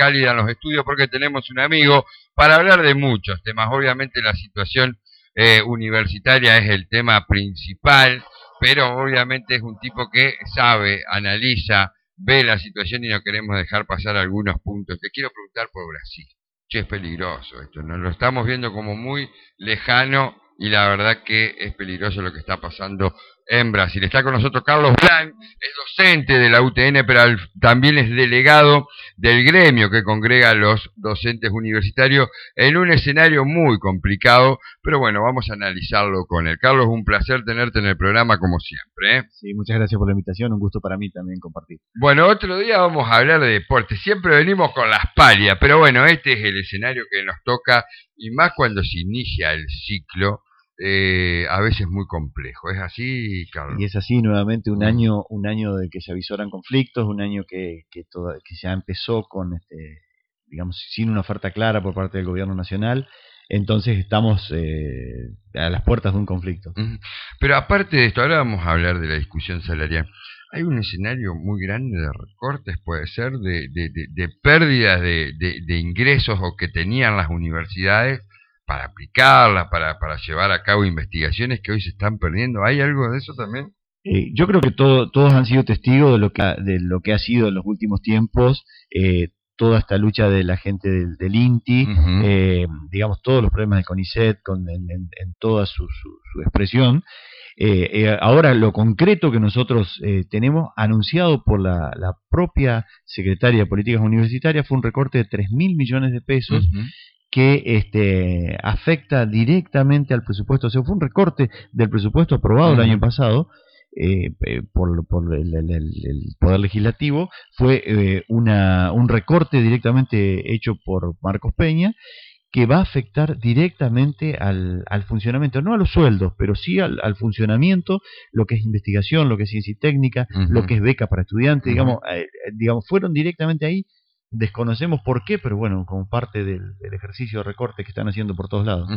cálida en los estudios porque tenemos un amigo para hablar de muchos temas. Obviamente la situación universitaria es el tema principal, pero obviamente es un tipo que sabe, analiza, ve la situación y no queremos dejar pasar algunos puntos. Te quiero preguntar por Brasil. Che, es peligroso esto, nos lo estamos viendo como muy lejano y la verdad que es peligroso lo que está pasando en Brasil. Está con nosotros Carlos Blanc, es docente de la UTN, pero también es delegado del gremio que congrega a los docentes universitarios en un escenario muy complicado, pero bueno, vamos a analizarlo con él. Carlos, un placer tenerte en el programa como siempre, ¿eh? Sí, muchas gracias por la invitación, un gusto para mí también compartir. Bueno, otro día vamos a hablar de deporte, siempre venimos con las palias, pero bueno, este es el escenario que nos toca, y más cuando se inicia el ciclo, a veces muy complejo. ¿Es así, Carlos? Y es así, nuevamente un año de que se avisoran conflictos, un año que ya empezó con, digamos, sin una oferta clara por parte del gobierno nacional. Entonces estamos a las puertas de un conflicto. Pero aparte de esto, ahora vamos a hablar de la discusión salarial. Hay un escenario muy grande de recortes, puede ser, de pérdidas de ingresos o que tenían las universidades para aplicarlas, para llevar a cabo investigaciones que hoy se están perdiendo. ¿Hay algo de eso también? Yo creo que todos han sido testigos de lo que ha sido en los últimos tiempos toda esta lucha de la gente del INTI, digamos, todos los problemas de CONICET en toda su expresión. Ahora, lo concreto que nosotros tenemos anunciado por la propia Secretaria de Políticas Universitarias fue un recorte de 3.000 millones de pesos que afecta directamente al presupuesto. O sea, fue un recorte del presupuesto aprobado el año pasado por el Poder Legislativo. Fue un recorte directamente hecho por Marcos Peña, que va a afectar directamente al funcionamiento, no a los sueldos, pero sí al funcionamiento, lo que es investigación, lo que es ciencia y técnica, lo que es beca para estudiantes, digamos, fueron directamente ahí. Desconocemos por qué, pero bueno, como parte del ejercicio de recorte que están haciendo por todos lados.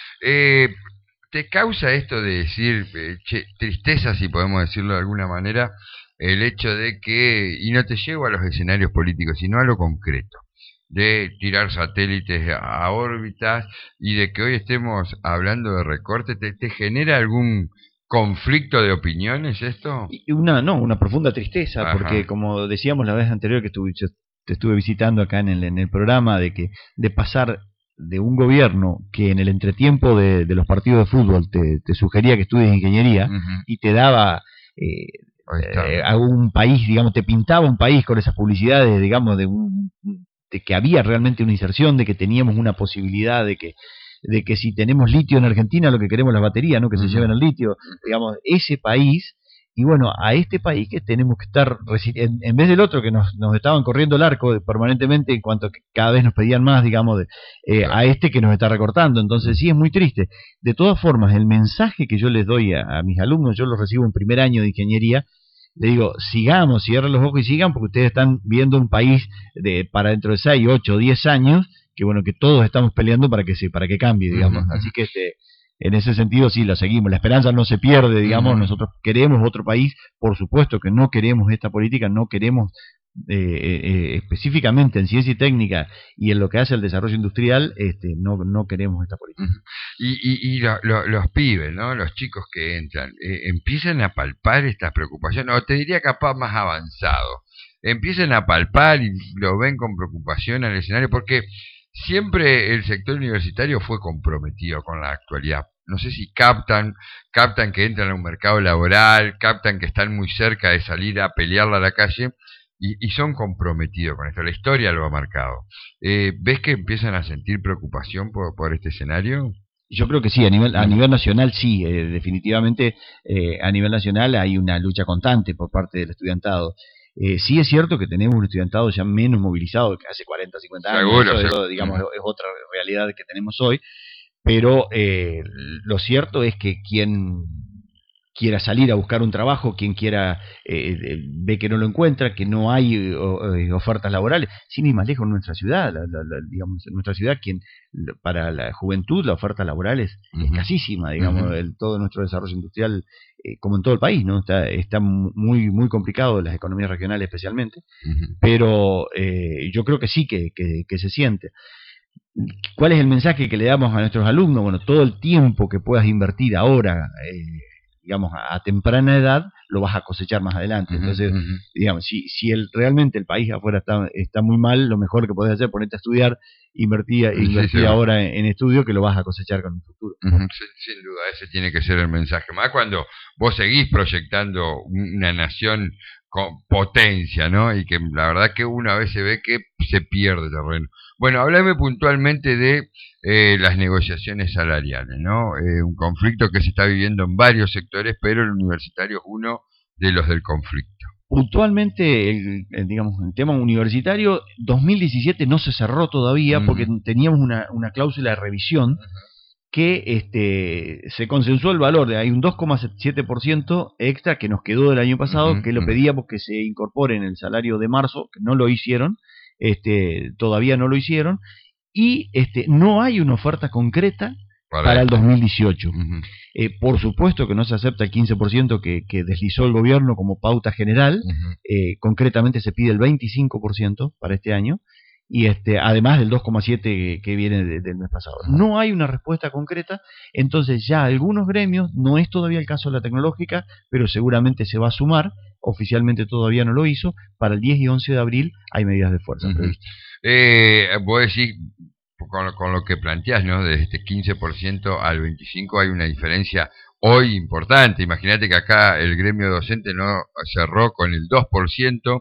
¿Te causa esto de decir, tristeza, si podemos decirlo de alguna manera, el hecho de que, y no te llevo a los escenarios políticos, sino a lo concreto, de tirar satélites a órbitas y de que hoy estemos hablando de recorte? ¿Te genera algún conflicto de opiniones esto? Una profunda tristeza. Ajá. Porque como decíamos la vez anterior que te estuve visitando acá en el programa, de pasar de un gobierno que en el entretiempo de los partidos de fútbol te sugería que estudies ingeniería y te daba a un país, digamos, te pintaba un país con esas publicidades, digamos, de que había realmente una inserción, de que teníamos una posibilidad de que si tenemos litio en Argentina, lo que queremos es la batería, ¿no? Que se lleven el litio, digamos, ese país. Y bueno, a este país que tenemos que estar, en vez del otro que nos estaban corriendo el arco permanentemente en cuanto que cada vez nos pedían más, digamos, a este que nos está recortando. Entonces sí, es muy triste. De todas formas, el mensaje que yo les doy a mis alumnos, yo los recibo en primer año de ingeniería, le digo, sigamos, cierren los ojos y sigan, porque ustedes están viendo un país para dentro de 6, 8, 10 años, que bueno, que todos estamos peleando para que cambie, digamos. Así que en ese sentido sí la seguimos, la esperanza no se pierde, digamos. Nosotros queremos otro país, por supuesto que no queremos esta política, no queremos específicamente en ciencia y técnica y en lo que hace al desarrollo industrial, no queremos esta política. Y los pibes, ¿no? Los chicos que entran, empiezan a palpar esta preocupación, o te diría capaz más avanzado, empiezan a palpar y lo ven con preocupación al escenario, porque siempre el sector universitario fue comprometido con la actualidad. No sé si captan que entran a un mercado laboral, captan que están muy cerca de salir a pelearla a la calle y son comprometidos con esto. La historia lo ha marcado. ¿Ves que empiezan a sentir preocupación por este escenario? Yo creo que sí, a nivel nacional sí, definitivamente a nivel nacional hay una lucha constante por parte del estudiantado. Sí es cierto que tenemos un estudiantado ya menos movilizado que hace 40, 50 años. Seguro, eso digamos, es otra realidad que tenemos hoy, pero lo cierto es que quien quiera salir a buscar un trabajo, quien quiera ve que no lo encuentra, que no hay ofertas laborales, sin ir más lejos en nuestra ciudad, digamos, en nuestra ciudad, para la juventud la oferta laboral es escasísima, digamos, todo nuestro desarrollo industrial, como en todo el país, ¿no? Está muy muy complicado, las economías regionales especialmente, pero yo creo que sí que se siente. ¿Cuál es el mensaje que le damos a nuestros alumnos? Bueno, todo el tiempo que puedas invertir ahora, digamos, a temprana edad, lo vas a cosechar más adelante. Entonces, digamos, si realmente el país afuera está muy mal, lo mejor que podés hacer es ponerte a estudiar, invertir ahora en estudio, que lo vas a cosechar con el futuro. Sin duda, ese tiene que ser el mensaje. Más cuando vos seguís proyectando una nación con potencia, ¿no? Y que la verdad que uno a veces ve que se pierde terreno. Bueno, háblame puntualmente de las negociaciones salariales, ¿no? Un conflicto que se está viviendo en varios sectores, pero el universitario es uno de los del conflicto. Puntualmente, digamos, el tema universitario, 2017 no se cerró todavía porque teníamos una cláusula de revisión que se consensuó el valor hay un 2,7% extra que nos quedó del año pasado, que lo pedíamos que se incorpore en el salario de marzo, que no lo hicieron, todavía no lo hicieron, y no hay una oferta concreta para el 2018. Por supuesto que no se acepta el 15% que deslizó el gobierno como pauta general, concretamente se pide el 25% para este año, y además del 2,7 que viene del mes pasado. No hay una respuesta concreta, entonces ya algunos gremios, no es todavía el caso de la tecnológica, pero seguramente se va a sumar, oficialmente todavía no lo hizo, para el 10 y 11 de abril hay medidas de fuerza previstas. Vos decís, con lo que planteás, ¿no? De este 15% al 25% hay una diferencia hoy importante. Imagínate que acá el gremio docente no cerró con el 2%.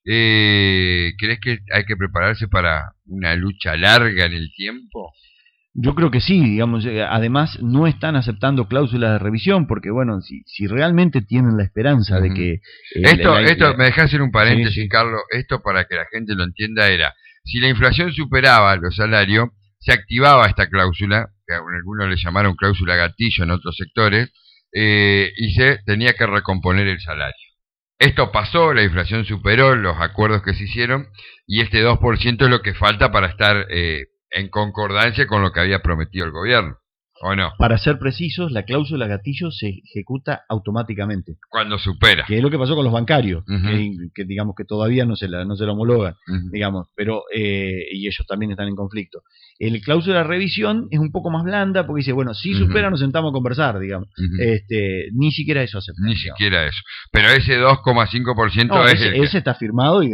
¿Crees que hay que prepararse para una lucha larga en el tiempo? Yo creo que sí, digamos, además no están aceptando cláusulas de revisión porque, bueno, si realmente tienen la esperanza de que... Esto me dejás hacer un paréntesis, sí. Carlos, esto para que la gente lo entienda era, si la inflación superaba los salarios, se activaba esta cláusula, que algunos le llamaron cláusula gatillo en otros sectores, y se tenía que recomponer el salario. Esto pasó, la inflación superó los acuerdos que se hicieron y este 2% es lo que falta para estar en concordancia con lo que había prometido el gobierno, ¿o no? Para ser precisos, la cláusula gatillo se ejecuta automáticamente. Cuando supera. Que es lo que pasó con los bancarios, que digamos que todavía no se la homologan, digamos, pero y ellos también están en conflicto. El cláusula de revisión es un poco más blanda porque dice, bueno, si supera nos sentamos a conversar, digamos. Ni siquiera eso acepta. Ni siquiera eso. Pero ese 2,5% no, ese está firmado y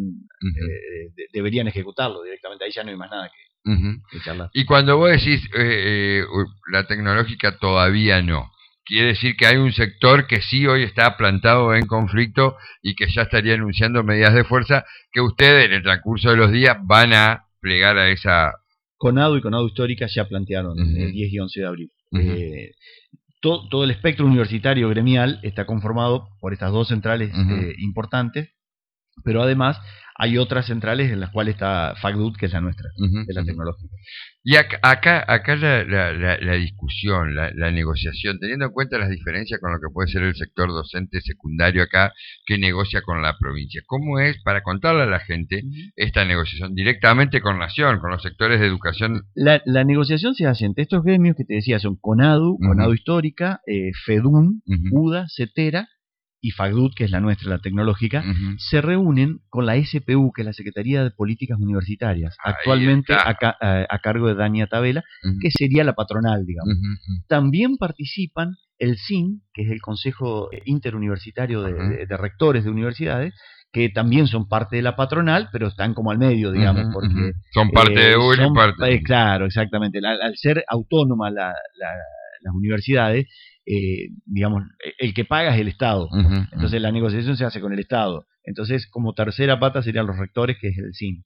deberían ejecutarlo directamente. Ahí ya no hay más nada que charlar. Y cuando vos decís la tecnológica todavía no, quiere decir que hay un sector que sí hoy está plantado en conflicto y que ya estaría anunciando medidas de fuerza que ustedes en el transcurso de los días van a plegar a esa... CONADU y CONADU Histórica ya plantearon el 10 y 11 de abril. Todo el espectro universitario gremial está conformado por estas dos centrales importantes, pero además hay otras centrales en las cuales está FACDUT, que es la nuestra, de la tecnológica. Y acá la discusión, la negociación, teniendo en cuenta las diferencias con lo que puede ser el sector docente secundario acá, que negocia con la provincia. ¿Cómo es, para contarle a la gente, esta negociación directamente con Nación, con los sectores de educación? La negociación se hace entre estos gremios que te decía, son CONADU, CONADU Histórica, FEDUN, UDA, CETERA, y FACDUT, que es la nuestra, la tecnológica, se reúnen con la SPU, que es la Secretaría de Políticas Universitarias, actualmente a cargo de Dania Tabela, que sería la patronal, digamos. También participan el CIN, que es el Consejo Interuniversitario de Rectores de Universidades, que también son parte de la patronal, pero están como al medio, digamos, porque... Son parte de uno y parte de... Claro, exactamente. Al ser autónoma las universidades, digamos, el que paga es el Estado. Entonces la negociación se hace con el Estado. Entonces, como tercera pata serían los rectores, que es el CIN.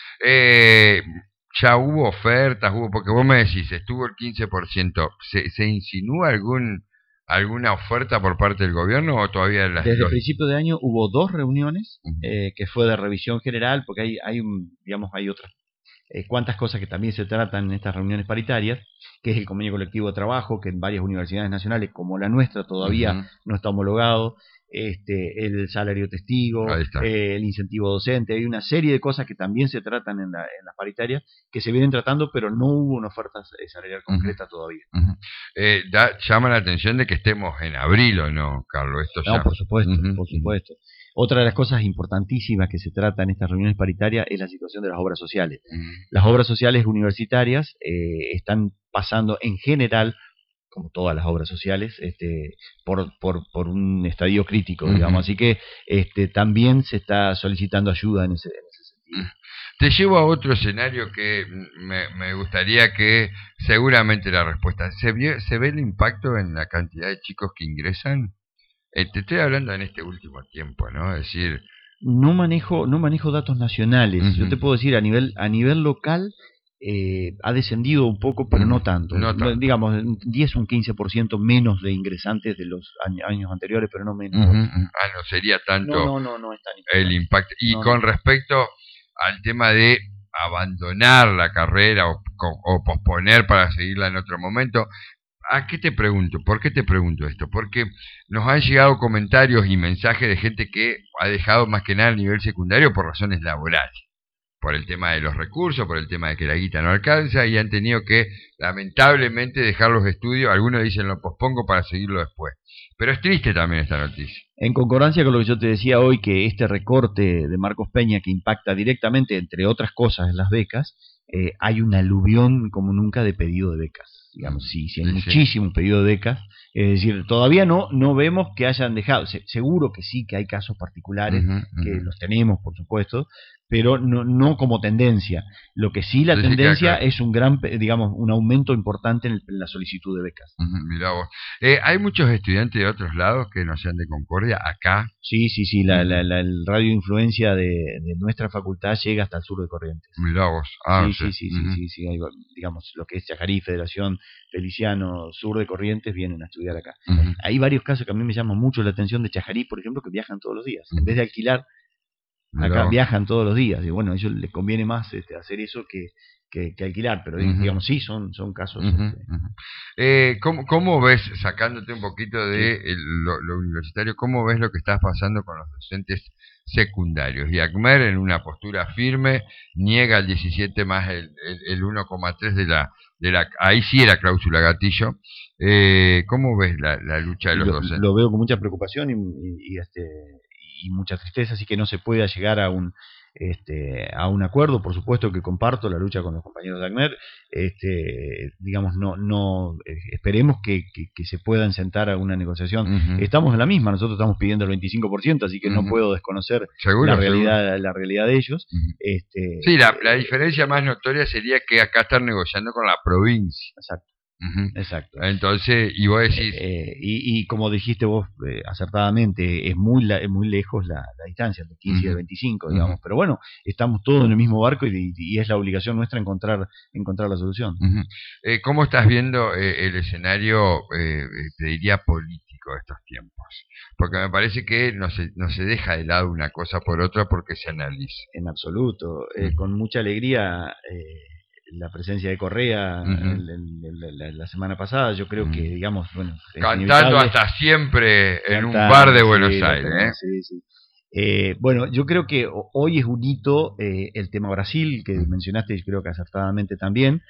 Ya hubo ofertas, porque vos me decís, estuvo el 15%. ¿Se insinúa alguna oferta por parte del gobierno o todavía Desde el principio de año hubo 2 reuniones, que fue de revisión general, porque hay otras cuantas cosas que también se tratan en estas reuniones paritarias, que es el convenio colectivo de trabajo, que en varias universidades nacionales, como la nuestra, todavía no está homologado, el salario testigo, el incentivo docente. Hay una serie de cosas que también se tratan en las paritarias, que se vienen tratando, pero no hubo una oferta salarial concreta todavía. Llama la atención de que estemos en abril, ¿o no, Carlos? Esto no, por supuesto, por supuesto. Otra de las cosas importantísimas que se trata en estas reuniones paritarias es la situación de las obras sociales. Las obras sociales universitarias están pasando en general, como todas las obras sociales, por un estadio crítico, digamos. Así que también se está solicitando ayuda en ese sentido. Te llevo a otro escenario que me gustaría que seguramente la respuesta. ¿Se ve el impacto en la cantidad de chicos que ingresan? Te estoy hablando en este último tiempo, ¿no? Es decir, no manejo datos nacionales. Yo te puedo decir a nivel local ha descendido un poco, pero no tanto. Digamos, un 10 o un 15% menos de ingresantes de los años anteriores, pero no menos. No sería tanto no es tan el impacto. Y con respecto al tema de abandonar la carrera o posponer para seguirla en otro momento, ¿a qué te pregunto? ¿Por qué te pregunto esto? Porque nos han llegado comentarios y mensajes de gente que ha dejado más que nada el nivel secundario por razones laborales, por el tema de los recursos, por el tema de que la guita no alcanza, y han tenido que lamentablemente dejar los estudios. Algunos dicen lo pospongo para seguirlo después. Pero es triste también esta noticia. En concordancia con lo que yo te decía hoy, que este recorte de Marcos Peña, que impacta directamente, entre otras cosas, en las becas, hay un aluvión como nunca de pedido de becas. Digamos, sí, hay muchísimo pedido de becas. Es decir, todavía no vemos que hayan dejado. Seguro que sí, que hay casos particulares, que los tenemos, por supuesto, pero no como tendencia. Lo que sí, la tendencia es un un aumento importante en la solicitud de becas. Mirá vos. ¿Hay muchos estudiantes de otros lados que no sean de Concordia acá? Sí. El radio de influencia de nuestra facultad llega hasta el sur de Corrientes. Mirá vos. Sí. Hay, digamos, lo que es Chajarí, Federación, Feliciano, sur de Corrientes, vienen a estudiar acá. Hay varios casos que a mí me llaman mucho la atención de Chajarí, por ejemplo, que viajan todos los días. En vez de alquilar, acá viajan todos los días. Y bueno, a ellos les conviene más hacer eso que alquilar, pero digamos, sí, son casos. ¿Cómo ves, sacándote un poquito de lo universitario, cómo ves lo que está pasando con los docentes secundarios? Y ACMER, en una postura firme, niega el 17 más el 1,3 de la ahí sí era cláusula gatillo. ¿Cómo ves la lucha de los docentes? Lo veo con mucha preocupación y mucha tristeza, así que no se pueda llegar a un acuerdo. Por supuesto que comparto la lucha con los compañeros de ACMER, digamos, esperemos que se puedan sentar a una negociación. Estamos en la misma, nosotros estamos pidiendo el 25%, así que no puedo desconocer la realidad de ellos. Sí, la diferencia más notoria sería que acá están negociando con la provincia. Exacto. Entonces, y vos decís... y como dijiste vos acertadamente, es muy lejos la distancia, de 15 y de 25, digamos. Pero bueno, estamos todos en el mismo barco y es la obligación nuestra encontrar la solución. ¿Cómo estás viendo el escenario, te diría, político de estos tiempos? Porque me parece que no se deja de lado una cosa por otra porque se analiza. En absoluto. Con mucha alegría... la presencia de Correa la semana pasada, yo creo que, digamos, bueno, cantando hasta siempre en un bar de Buenos Aires. Bueno, yo creo que hoy es un hito el tema Brasil, que mencionaste, y creo que acertadamente también.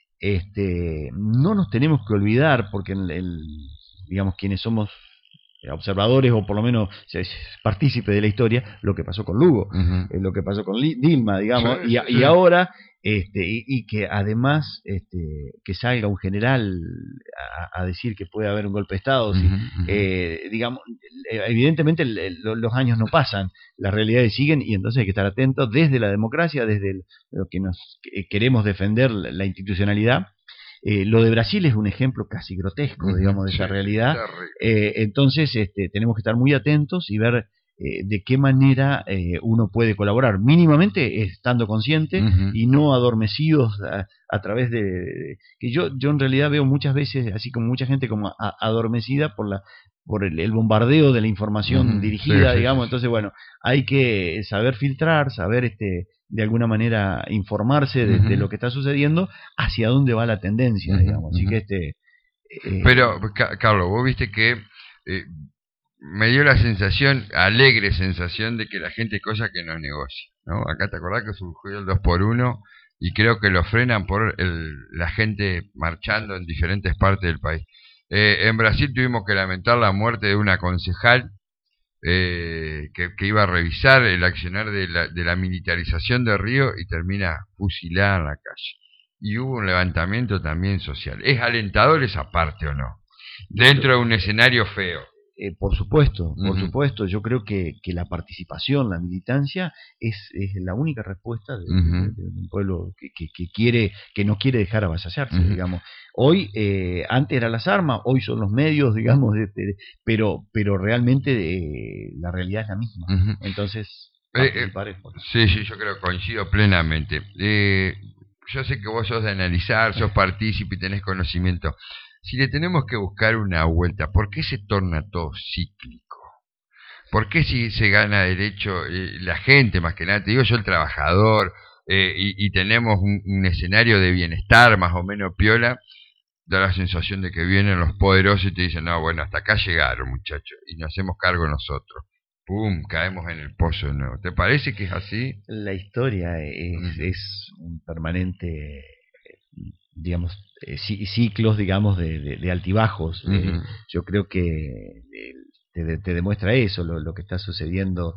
No nos tenemos que olvidar, porque digamos, quienes somos observadores o por lo menos partícipes de la historia, lo que pasó con Lugo, lo que pasó con Dilma, digamos, y ahora y que además que salga un general a decir que puede haber un golpe de Estado, digamos, evidentemente los años no pasan, las realidades siguen, y entonces hay que estar atentos desde la democracia, desde lo que nos queremos defender, la institucionalidad. Lo de Brasil es un ejemplo casi grotesco, digamos, de esa realidad. Entonces tenemos que estar muy atentos y ver de qué manera uno puede colaborar, mínimamente estando consciente y no adormecidos a través que yo en realidad veo muchas veces, así como mucha gente como adormecida por el bombardeo de la información dirigida, digamos. Entonces, bueno, hay que saber filtrar, saber de alguna manera informarse de lo que está sucediendo, hacia dónde va la tendencia, digamos. Así que Pero, Carlos, vos viste que me dio la sensación, alegre sensación, de que la gente cosa que no negocia, ¿no? Acá te acordás que surgió el 2x1 y creo que lo frenan por la gente marchando en diferentes partes del país. En Brasil tuvimos que lamentar la muerte de una concejal que iba a revisar el accionar de la militarización de Río y termina fusilada en la calle. Y hubo un levantamiento también social. ¿Es alentador esa parte o no? Dentro de un escenario feo. Por supuesto, yo creo que la participación, la militancia es la única respuesta de un pueblo que quiere, que no quiere dejar avasallarse, digamos. Hoy, antes eran las armas, hoy son los medios, digamos, pero realmente la realidad es la misma. Entonces, sí, yo creo que coincido plenamente. Yo sé que vos sos de analizar, sos partícipe y tenés conocimiento. Si le tenemos que buscar una vuelta, ¿por qué se torna todo cíclico? ¿Por qué si se gana derecho la gente, más que nada, te digo yo, el trabajador, y tenemos un escenario de bienestar más o menos piola, da la sensación de que vienen los poderosos y te dicen, no, bueno, hasta acá llegaron, muchachos, y nos hacemos cargo nosotros? ¡Pum! Caemos en el pozo de nuevo. ¿Te parece que es así? La historia es un permanente, digamos, ciclos, digamos, de altibajos. Yo creo que te demuestra eso, lo que está sucediendo.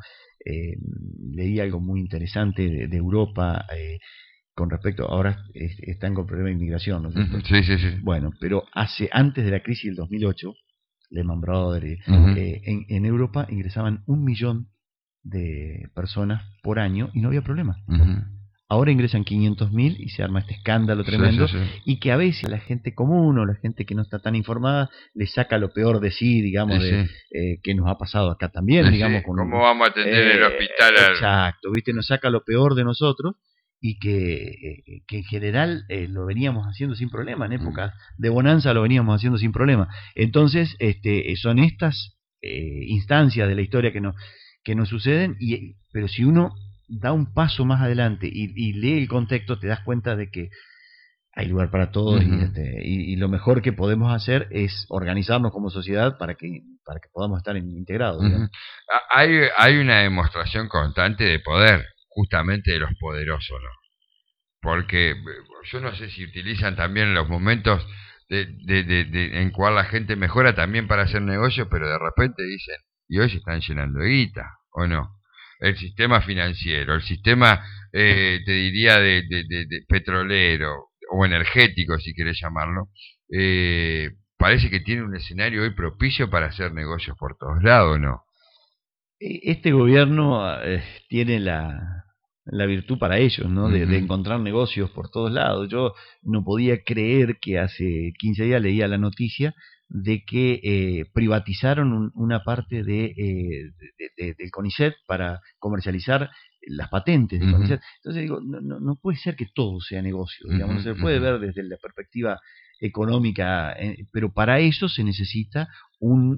Leí algo muy interesante de Europa con respecto, ahora están con problema de inmigración, ¿no? Sí. Bueno, pero antes de la crisis del 2008, Lehman Brothers, en Europa ingresaban 1 millón de personas por año y no había problema. Ahora ingresan 500.000 y se arma este escándalo tremendo, y que a veces la gente común o la gente que no está tan informada le saca lo peor de sí, digamos, que nos ha pasado acá también, digamos. ¿Cómo vamos a atender el hospital? Exacto, ¿viste? Nos saca lo peor de nosotros, y que en general lo veníamos haciendo sin problema, en épocas de bonanza lo veníamos haciendo sin problema. Entonces, son estas instancias de la historia que nos suceden, pero si uno da un paso más adelante y lee el contexto, te das cuenta de que hay lugar para todos, y lo mejor que podemos hacer es organizarnos como sociedad para que podamos estar integrados. Hay una demostración constante de poder, justamente de los poderosos, ¿no? Porque yo no sé si utilizan también los momentos en cual la gente mejora también para hacer negocios, pero de repente dicen, y hoy se están llenando de guita, ¿o no? El sistema financiero, el sistema, te diría, de petrolero o energético, si querés llamarlo, parece que tiene un escenario hoy propicio para hacer negocios por todos lados, ¿no? Este gobierno tiene la virtud para ellos, ¿no? De encontrar negocios por todos lados. Yo no podía creer que hace 15 días leía la noticia de que privatizaron una parte del CONICET para comercializar las patentes del CONICET. Entonces digo, no puede ser que todo sea negocio, digamos, no se puede ver desde la perspectiva económica, pero para eso se necesita un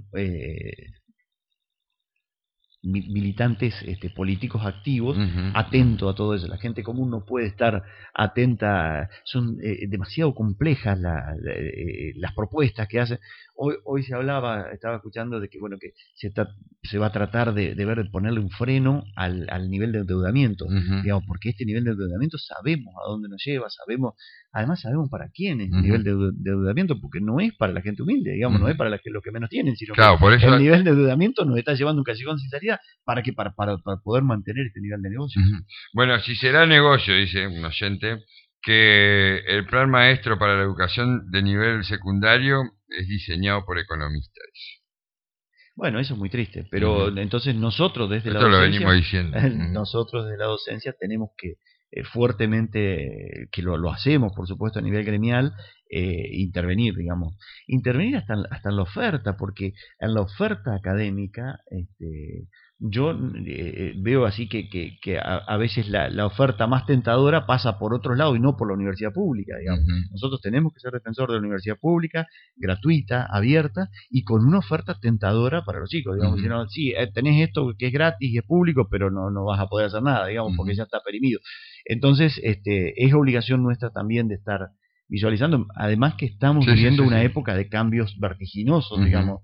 militantes políticos activos, atentos a todo eso. La gente común no puede estar atenta, son demasiado complejas las propuestas que hacen. Hoy se estaba escuchando de que bueno, que se va a tratar de ponerle un freno al nivel de endeudamiento, digamos, porque este nivel de endeudamiento sabemos a dónde nos lleva, además sabemos para quién es el nivel de endeudamiento, porque no es para la gente humilde, digamos, no es para los que menos tienen, sino claro, que el nivel de endeudamiento nos está llevando a un callejón sin salida. ¿Para qué? Para poder mantener este nivel de negocio. Bueno, si será negocio, dice un oyente, que el plan maestro para la educación de nivel secundario es diseñado por economistas. Bueno, eso es muy triste, pero entonces nosotros desde la docencia, lo venimos diciendo. Nosotros desde la docencia tenemos que fuertemente, que lo hacemos por supuesto a nivel gremial, intervenir, digamos. Intervenir hasta en la oferta, porque en la oferta académica, yo veo así que a veces la oferta más tentadora pasa por otros lados y no por la universidad pública, digamos. Nosotros tenemos que ser defensores de la universidad pública, gratuita, abierta y con una oferta tentadora para los chicos, digamos. Diciendo, sí, tenés esto que es gratis y es público, pero no vas a poder hacer nada, digamos, porque ya está perimido. Entonces, es obligación nuestra también de estar visualizando, además que estamos viviendo una época de cambios vertiginosos, digamos,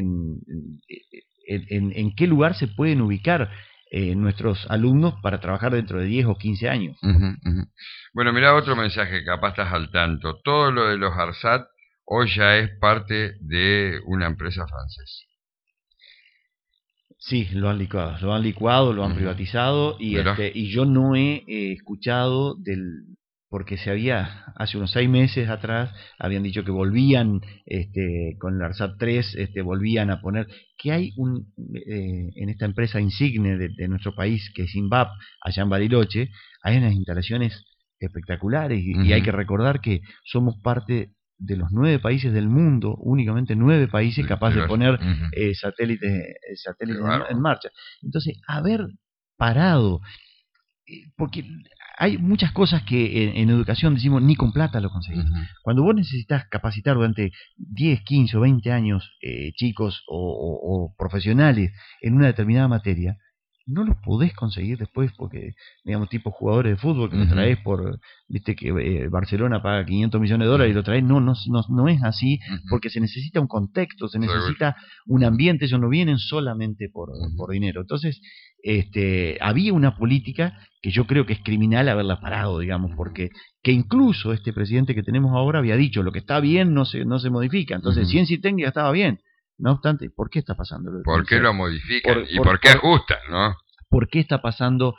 en qué lugar se pueden ubicar nuestros alumnos para trabajar dentro de 10 o 15 años. Bueno, mirá otro mensaje, capaz estás al tanto. Todo lo de los ARSAT hoy ya es parte de una empresa francesa. Sí, lo han licuado, lo han privatizado y yo no he escuchado porque hace unos 6 meses atrás habían dicho que volvían con el ARSAT 3, volvían a poner, que hay en esta empresa insigne de nuestro país, que es INVAP, allá en Bariloche, hay unas instalaciones espectaculares y hay que recordar que somos parte de los 9 países del mundo, únicamente 9 países capaces de poner satélites en marcha. Entonces, haber parado, porque hay muchas cosas que en educación decimos ni con plata lo conseguís. Cuando vos necesitas capacitar durante 10, 15 o 20 años chicos o profesionales en una determinada materia, no los podés conseguir después porque, digamos, tipo jugadores de fútbol que los traes viste que Barcelona paga $500 millones y lo traes, no es así, porque se necesita un contexto, se necesita un ambiente, ellos no vienen solamente por dinero. Entonces, había una política que yo creo que es criminal haberla parado, digamos, porque que incluso este presidente que tenemos ahora había dicho, lo que está bien no se modifica, entonces ciencia y técnica estaba bien. No obstante, ¿por qué está pasando? ¿Por qué lo modifican? ¿Por qué ajustan, no? ¿Por qué está pasando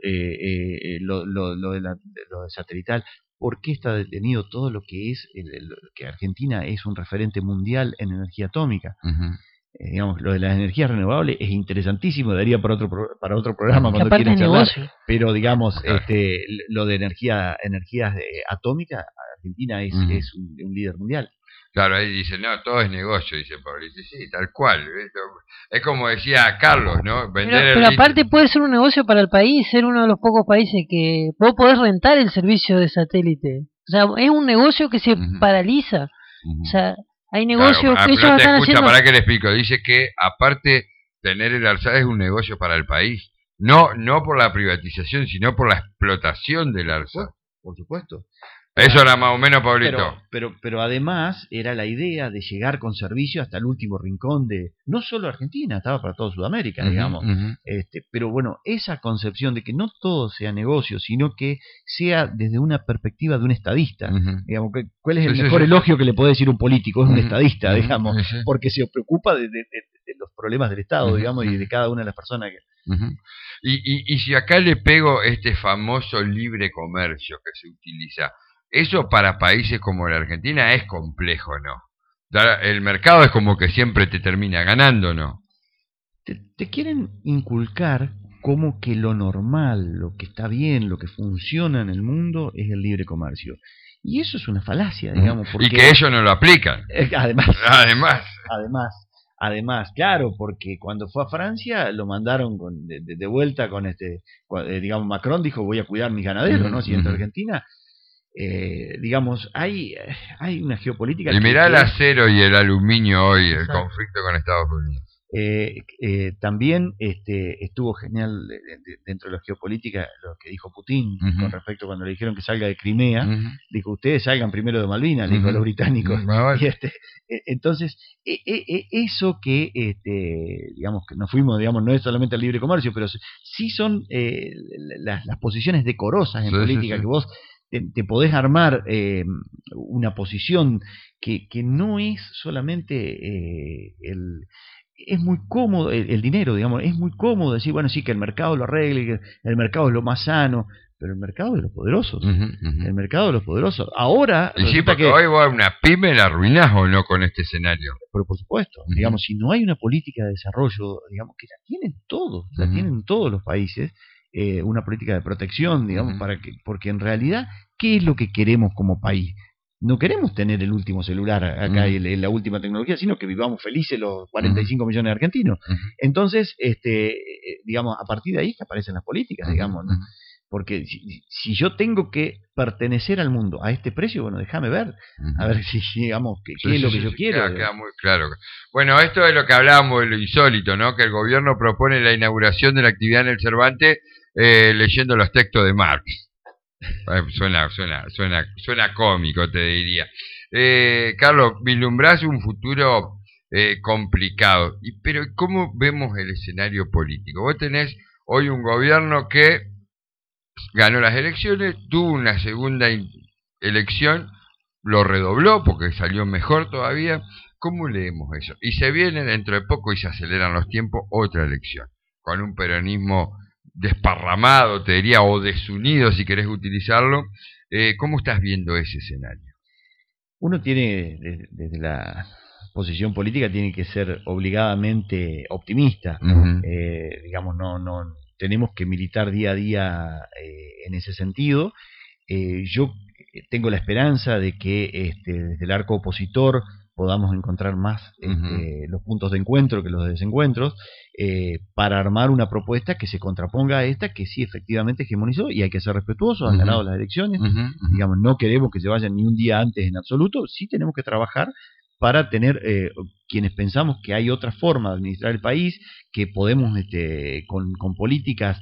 lo de satelital? ¿Por qué está detenido todo lo que es que Argentina es un referente mundial en energía atómica? Digamos, lo de las energías renovables es interesantísimo, daría para otro programa cuando quieran charlar, pero digamos, lo de energías atómicas, Argentina es un líder mundial. Claro, ahí dicen, no, todo es negocio, dice Pablo. Sí, tal cual. Es como decía Carlos, ¿no? Pero aparte puede ser un negocio para el país, ser uno de los pocos países que vos podés rentar el servicio de satélite. O sea, es un negocio que se paraliza. O sea, hay negocios que ellos están haciendo. Para que le explico, dice que aparte tener el ARSAT es un negocio para el país. No por la privatización, sino por la explotación del ARSAT. Por supuesto. Eso era más o menos, Pablito. Pero además era la idea de llegar con servicio hasta el último rincón no solo Argentina, estaba para toda Sudamérica, digamos. Pero bueno, esa concepción de que no todo sea negocio, sino que sea desde una perspectiva de un estadista. Digamos, ¿cuál es el mejor elogio que le puede decir un político? Es un estadista, digamos, porque se preocupa de los problemas del Estado, digamos, y de cada una de las personas que... Y si acá le pego este famoso libre comercio que se utiliza, eso para países como la Argentina es complejo, ¿no? El mercado es como que siempre te termina ganando, ¿no? Te quieren inculcar como que lo normal, lo que está bien, lo que funciona en el mundo es el libre comercio. Y eso es una falacia, digamos. Porque, y que ellos no lo aplican. Además, claro, porque cuando fue a Francia lo mandaron de vuelta con digamos, Macron dijo voy a cuidar mis ganaderos, ¿no? Si entra Argentina... digamos, hay una geopolítica. Y mirá el acero y el aluminio hoy, el conflicto con Estados Unidos. También estuvo genial dentro de la geopolítica lo que dijo Putin con respecto cuando le dijeron que salga de Crimea. Dijo, ustedes salgan primero de Malvinas, le dijo a los británicos. Y entonces, eso que, digamos, que nos fuimos, digamos, no es solamente el libre comercio, pero sí son las posiciones decorosas en política, que vos te podés armar una posición que no es solamente es muy cómodo el dinero, digamos, es muy cómodo decir, bueno, sí, que el mercado lo arregle, que el mercado es lo más sano, pero el mercado de los poderosos, el mercado de los poderosos. Ahora, y sí, porque hoy vos una pyme la arruinás o no con este escenario. Pero por supuesto, digamos, si no hay una política de desarrollo, digamos, que la tienen todos, la tienen todos los países, una política de protección, digamos, porque en realidad, ¿qué es lo que queremos como país? no queremos tener el último celular acá y la última tecnología, sino que vivamos felices los 45 millones de argentinos. Entonces, digamos, a partir de ahí que aparecen las políticas, digamos, ¿no? Porque si yo tengo que pertenecer al mundo a este precio, bueno, déjame ver, a ver si, digamos, qué es lo que yo quiero. Queda muy claro. Bueno, esto es lo que hablábamos de lo insólito, ¿no? Que el gobierno propone la inauguración de la actividad en el Cervantes leyendo los textos de Marx. Suena cómico, te diría. Carlos, vislumbrás un futuro complicado, pero ¿cómo vemos el escenario político? Vos tenés hoy un gobierno que ganó las elecciones, tuvo una segunda elección, lo redobló porque salió mejor todavía. ¿Cómo leemos eso? Y se viene dentro de poco y se aceleran los tiempos, otra elección, con un peronismo desparramado, te diría, o desunido si querés utilizarlo. ¿Cómo estás viendo ese escenario? Uno tiene, desde la posición política, tiene que ser obligadamente optimista. Digamos, no tenemos que militar día a día en ese sentido. Yo tengo la esperanza de que desde el arco opositor podamos encontrar más los puntos de encuentro que los desencuentros, para armar una propuesta que se contraponga a esta, que sí efectivamente hegemonizó, y hay que ser respetuosos, han ganado las elecciones, digamos, no queremos que se vayan ni un día antes en absoluto, sí tenemos que trabajar para tener quienes pensamos que hay otra forma de administrar el país, que podemos con políticas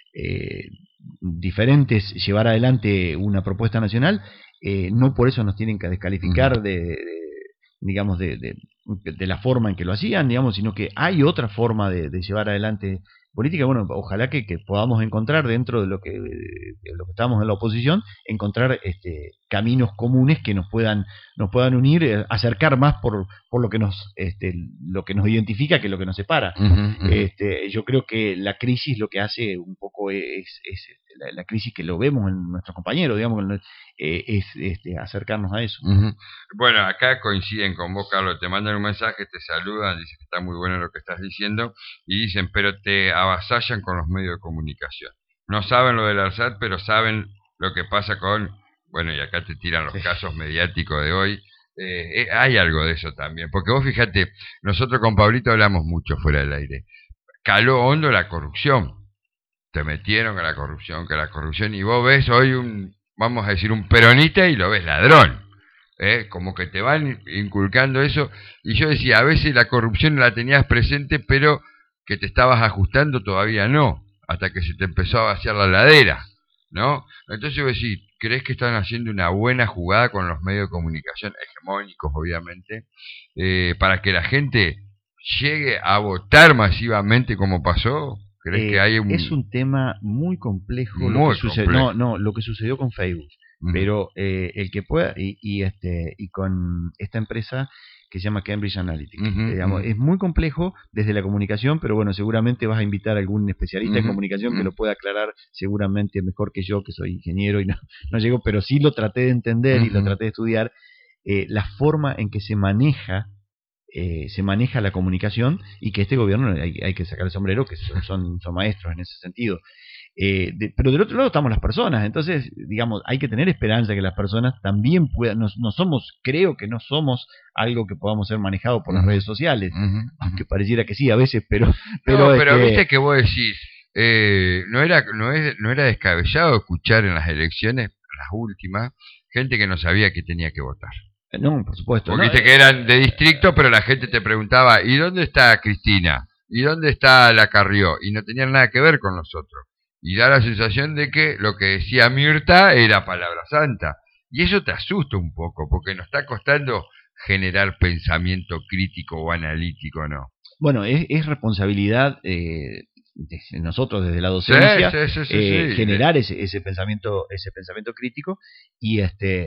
diferentes llevar adelante una propuesta nacional. No por eso nos tienen que descalificar digamos, de la forma en que lo hacían, digamos, sino que hay otra forma de llevar adelante política. Bueno, ojalá que podamos encontrar dentro de lo que estamos en la oposición, encontrar caminos comunes que nos puedan unir, acercar más por lo que nos identifica que lo que nos separa. Yo creo que la crisis lo que hace un poco es la crisis que lo vemos en nuestros compañeros, digamos, es acercarnos a eso. Bueno, acá coinciden con vos, Carlos, te mandan un mensaje, te saludan, dicen que está muy bueno lo que estás diciendo, y dicen, pero te avasallan con los medios de comunicación. No saben lo del ARSAT, pero saben lo que pasa con, bueno, y acá te tiran los casos mediáticos de hoy. Hay algo de eso también, porque vos fíjate, nosotros con Pablito hablamos mucho fuera del aire. Caló hondo la corrupción. Te metieron a la corrupción, y vos ves hoy vamos a decir, un peronista y lo ves ladrón. Como que te van inculcando eso, y yo decía, a veces la corrupción la tenías presente, pero que te estabas ajustando todavía no, hasta que se te empezó a vaciar la ladera, ¿no? Entonces yo decía, ¿crees que están haciendo una buena jugada con los medios de comunicación, hegemónicos obviamente, para que la gente llegue a votar masivamente como pasó? ¿Crees que hay es un tema muy complejo, lo que sucedió con Facebook? Pero el que pueda, y con esta empresa que se llama Cambridge Analytica, digamos, es muy complejo desde la comunicación, pero bueno, seguramente vas a invitar a algún especialista en comunicación que lo pueda aclarar seguramente mejor que yo, que soy ingeniero y no llego, pero sí lo traté de entender y lo traté de estudiar, la forma en que se maneja la comunicación, y que este gobierno hay que sacar el sombrero, que son maestros en ese sentido. Pero del otro lado estamos las personas, entonces, digamos, hay que tener esperanza que las personas también puedan, creo que no somos algo que podamos ser manejado por las redes sociales, aunque pareciera que sí a veces, pero viste que vos decís, no era descabellado escuchar en las elecciones, las últimas, gente que no sabía que tenía que votar. No, por supuesto. Porque viste que eran de distrito, pero la gente te preguntaba, ¿y dónde está Cristina? ¿Y dónde está la Carrió? Y no tenían nada que ver con nosotros. Y da la sensación de que lo que decía Mirta era palabra santa. Y eso te asusta un poco, porque nos está costando generar pensamiento crítico o analítico, ¿no? Bueno, es responsabilidad de nosotros desde la docencia generar ese pensamiento crítico, y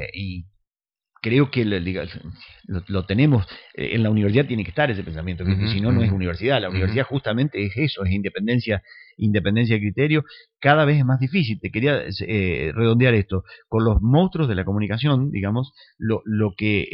creo que lo tenemos. En la universidad tiene que estar ese pensamiento, si no es universidad. La universidad justamente es eso, es independencia de criterio. Cada vez es más difícil. Te quería redondear esto con los monstruos de la comunicación, digamos, lo que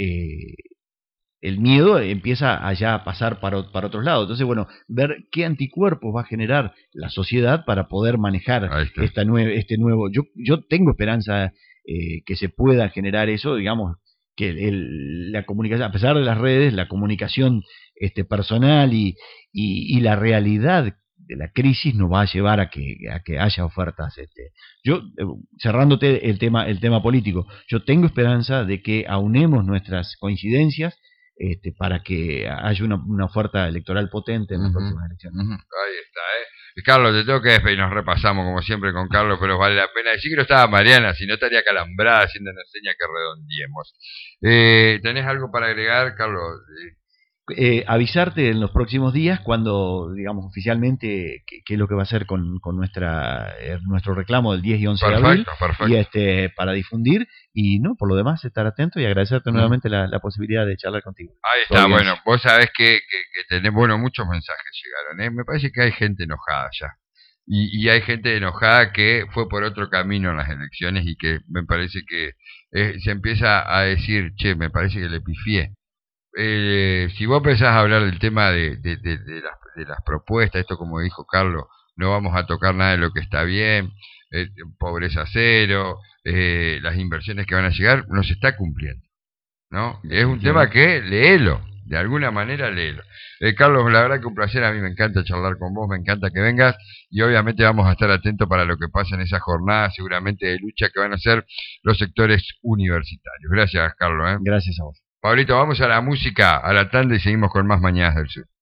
el miedo empieza allá a pasar para otros lados. Entonces, bueno, ver qué anticuerpos va a generar la sociedad para poder manejar este nuevo. Yo tengo esperanza que se pueda generar eso, digamos. la comunicación, a pesar de las redes, la comunicación personal y la realidad de la crisis nos va a llevar a que haya ofertas. Yo, cerrándote el tema político, yo tengo esperanza de que aunemos nuestras coincidencias para que haya una oferta electoral potente en las próximas elecciones. Ahí está, Carlos, te tengo que despedir, nos repasamos como siempre con Carlos, pero vale la pena decir que no estaba Mariana, si no estaría calambrada haciéndonos seña que redondeemos. ¿Tenés algo para agregar, Carlos? Avisarte en los próximos días cuando, digamos, oficialmente qué es lo que va a hacer con nuestro reclamo del 10 y 11 de abril. Perfecto. Y para difundir y no, por lo demás estar atento y agradecerte nuevamente la posibilidad de charlar contigo. Ahí está, bueno, vos sabés que tenés, muchos mensajes llegaron, me parece que hay gente enojada ya. Y hay gente enojada que fue por otro camino en las elecciones y que me parece que se empieza a decir, che, me parece que le pifié. Si vos empezás a hablar del tema de las propuestas, esto como dijo Carlos, no vamos a tocar nada de lo que está bien, pobreza cero, las inversiones que van a llegar, no se está cumpliendo, ¿no? Es un tema que léelo, de alguna manera léelo. Carlos, la verdad que un placer, a mí me encanta charlar con vos, me encanta que vengas y obviamente vamos a estar atentos para lo que pasa en esa jornada seguramente de lucha que van a hacer los sectores universitarios. Gracias, Carlos. Gracias a vos. Pablito, vamos a la música, a la tanda y seguimos con más Mañanas del Sur.